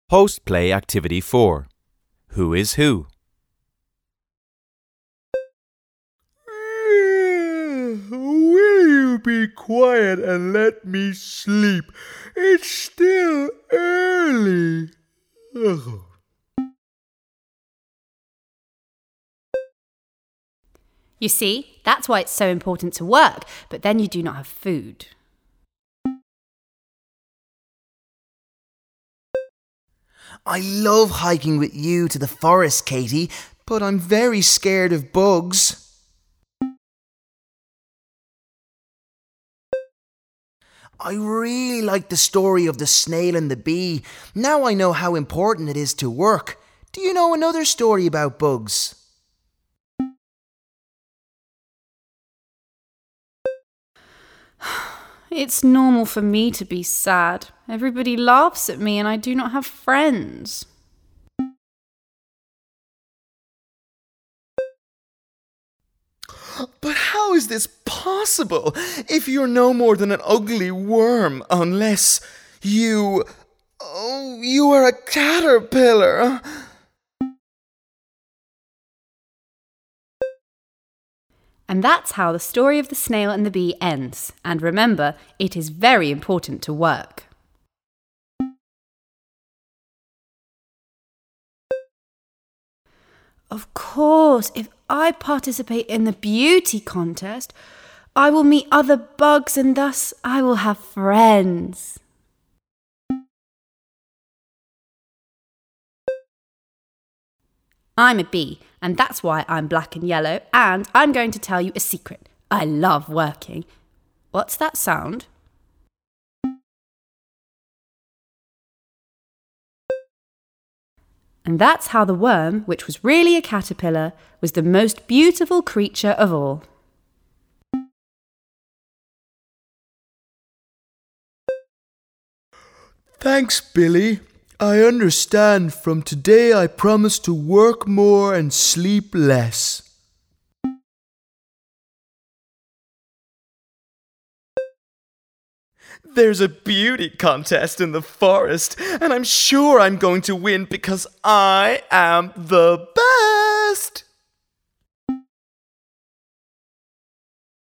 Post-play activity 4. Who is who? Will you be quiet and let me sleep? It's still early. Ugh. You see, that's why it's so important to work, but then you do not have food. I love hiking with you to the forest, Katie, but I'm very scared of bugs. I really like the story of the snail and the bee. Now I know how important it is to work. Do you know another story about bugs? It's normal for me to be sad. Everybody laughs at me and I do not have friends. But how is this possible if you're no more than an ugly worm unless you... Oh, you are a caterpillar. And that's how the story of the snail and the bee ends. And remember, it is very important to work. Of course, if I participate in the beauty contest, I will meet other bugs and thus I will have friends. I'm a bee, and that's why I'm black and yellow, and I'm going to tell you a secret. I love working. What's that sound? And that's how the worm, which was really a caterpillar, was the most beautiful creature of all. Thanks, Billy. I understand. From today I promise to work more and sleep less. There's a beauty contest in the forest, and I'm sure I'm going to win because I am the best.